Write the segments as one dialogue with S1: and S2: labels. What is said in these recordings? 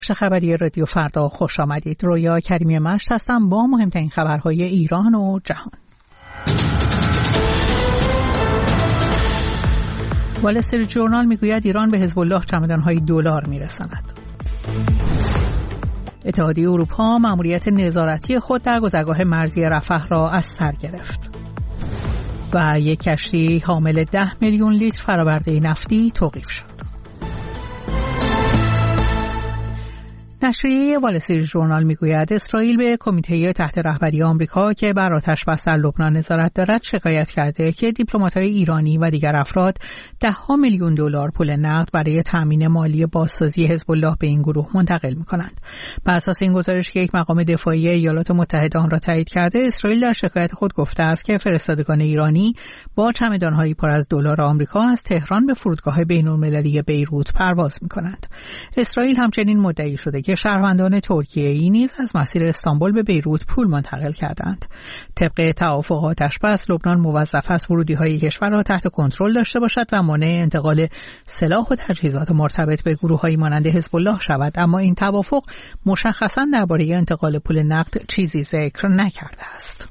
S1: خبری رادیو فردا خوش آمدید. رویا کریمی مشت هستم با مهمترین خبرهای ایران و جهان. وال استریت ژورنال میگوید ایران به حزب الله چمدان‌های دلار میرساند. اتحادیه اروپا مأموریت نظارتی خود در گذرگاه مرزی رفح را از سر گرفت. و یک کشتی حامل 10 میلیون لیتر فرآورده نفتی توقیف شد. نشریه وال استریت ژورنال میگوید اسرائیل به کمیته تحت رهبری آمریکا که بر آتش بس در لبنان نظارت دارد شکایت کرده که دیپلمات‌های ایرانی و دیگر افراد $10 میلیون پول نقد برای تامین مالی بازسازی حزب الله به این گروه منتقل می‌کنند. بر اساس این گزارش که یک مقام دفاعی ایالات متحده آن را تایید کرده، اسرائیل در شکایت خود گفته است که فرستادگان ایرانی با چمدان‌هایی پر از دلار آمریکا از تهران به فرودگاه بین‌المللی بیروت پرواز می‌کنند. اسرائیل همچنین مدعی شده که شهروندان ترکیه‌ای نیز از مسیر استانبول به بیروت پول منتقل کردند. طبق توافق آتش‌بس، لبنان موظف است ورودی‌های کشور را تحت کنترل داشته باشد و مانع انتقال سلاح و تجهیزات مرتبط به گروه‌هایی مانند حزب الله شود، اما این توافق مشخصاً درباره انتقال پول نقد چیزی ذکر نکرده است.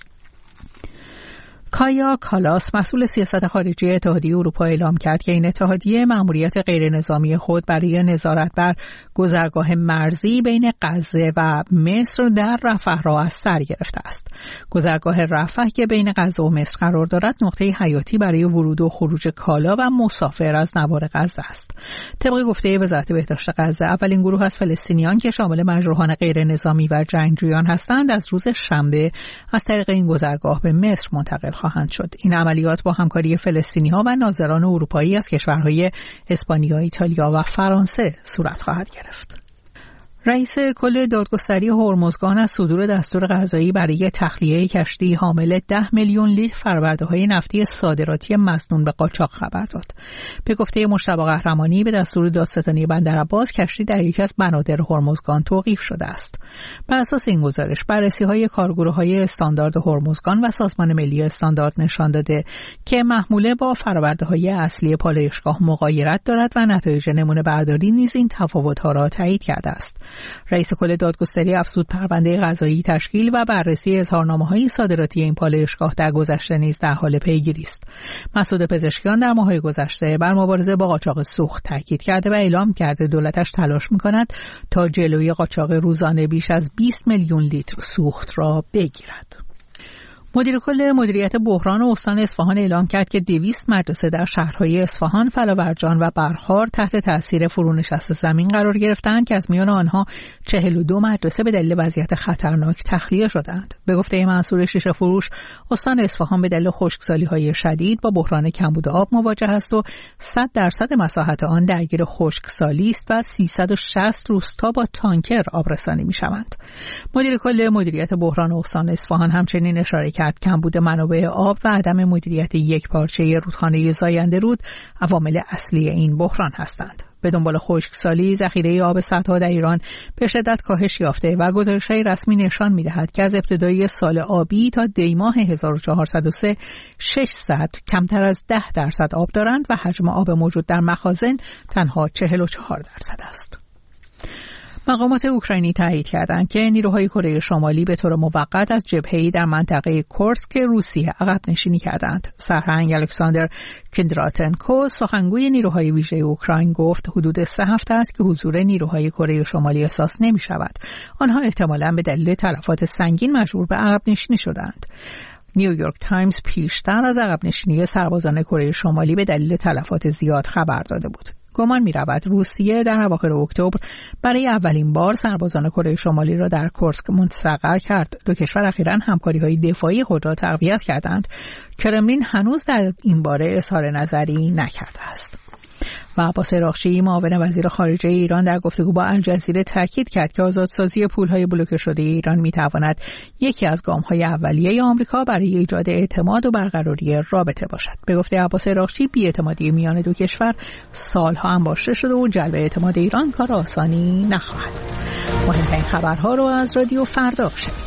S1: کایا کالاس، مسئول سیاست خارجی اتحادیه اروپا، اعلام کرد که این اتحادیه مأموریت غیرنظامی خود برای نظارت بر گذرگاه مرزی بین غزه و مصر در رفح را از سر گرفته است. گذرگاه رفح که بین غزه و مصر قرار دارد نقطه حیاتی برای ورود و خروج کالا و مسافر از نوار غزه است. طبق گفته وزارت بهداشت غزه، اولین گروه از فلسطینیان که شامل مجروحان غیرنظامی و جنگجویان هستند از روز شنبه از طریق این گذرگاه به مصر منتقل خواهند شد. این عملیات با همکاری فلسطینی‌ها و ناظران اروپایی از کشورهای اسپانیا، ایتالیا و فرانسه صورت خواهد گرفت. رئیس کل دادگستری هرمزگان از صدور دستور قضایی برای تخلیه کشتی حامل 10 میلیون لیتر فرآورده‌های نفتی صادراتی مسنون به قاچاق خبر داد. به گفته مجتبی قهرمانی، به دستور دادستانی بندرعباس کشتی در یکی از بنادر هرمزگان توقیف شده است. بر اساس این گزارش، بررسی‌های کارگروه‌های استاندارد هرمزگان و سازمان ملی استاندارد نشان داده که محموله با فرآورده‌های اصلی پالایشگاه مغایرت دارد و نتایج نمونه برداری نیز این تفاوت‌ها را تایید کرده است. رئیس کل دادگستری افزود پرونده قضایی تشکیل و بررسی اظهارنامه‌های صادراتی این پالایشگاه در گذشته نیز در حال پیگیری است. مسعود پزشکیان در ماه‌های گذشته بر مبارزه با قاچاق سوخت تاکید کرده و اعلام کرده دولتش تلاش می‌کند تا جلوی قاچاق روزانه بیش از 20 میلیون لیتر سوخت را بگیرد. مدیر کل مدیریت بحران استان اصفهان اعلام کرد که 200 مدرسه در شهرهای اصفهان، فلاورجان و برخار تحت تاثیر فرونشست زمین قرار گرفتند که از میان آنها 42 مدرسه به دلیل وضعیت خطرناک تخلیه شدند. به گفته منصور شیشه فروش، استان اصفهان به دلیل خشکسالی‌های شدید با بحران کمبود آب مواجه است و 100% مساحت آن درگیر خشکسالی است و 360 روستا با تانکر آبرسانی می‌شوند. مدیر کل مدیریت بحران استان اصفهان همچنین اشاره کرد کمبود منابع آب و عدم مدیریت یکپارچه رودخانه زاینده رود عوامل اصلی این بحران هستند. به دنبال خشکسالی، ذخیره آب سدها در ایران به شدت کاهش یافته و گزارش‌های رسمی نشان می‌دهد که از ابتدای سال آبی تا دی ماه 1403 600 کمتر از 10% آب دارند و حجم آب موجود در مخازن تنها 44% است. مقامات اوکراینی تایید کردند که نیروهای کره شمالی به طور موقت از جبهه‌ای در منطقه کورسک روسیه عقب نشینی کردند. سرهنگ الکساندر کندراتنکو، سخنگوی نیروهای ویژه اوکراین، گفت حدود 3 هفته است که حضور نیروهای کره شمالی احساس نمی‌شود. آنها احتمالاً به دلیل تلفات سنگین مجبور به عقب نشینی شدند. نیویورک تایمز پیشتر از عقب نشینی سربازان کره شمالی به دلیل تلفات زیاد خبر داده بود. گمان می‌رود روسیه در اواخر اکتبر برای اولین بار سربازان کره شمالی را در کورسک مستقر کرد. دو کشور اخیراً همکاری‌های دفاعی خود را تقویت کردند. کرملین هنوز در این باره اظهار نظری نکرده است. و عباس اراغچی، معاون وزیر خارجه ایران، در گفتگو با الجزیره تاکید کرد که آزادسازی پول‌های بلوکه شده ایران می‌تواند یکی از گام‌های اولیه آمریکا برای ایجاد اعتماد و برقراری رابطه باشد. به گفته عباس اراغچی، بی‌اعتمادی میان دو کشور سالها انباشته شده و جلب اعتماد ایران کار آسانی نخواهد. مهمترین خبرها رو از رادیو فردا شنیدید.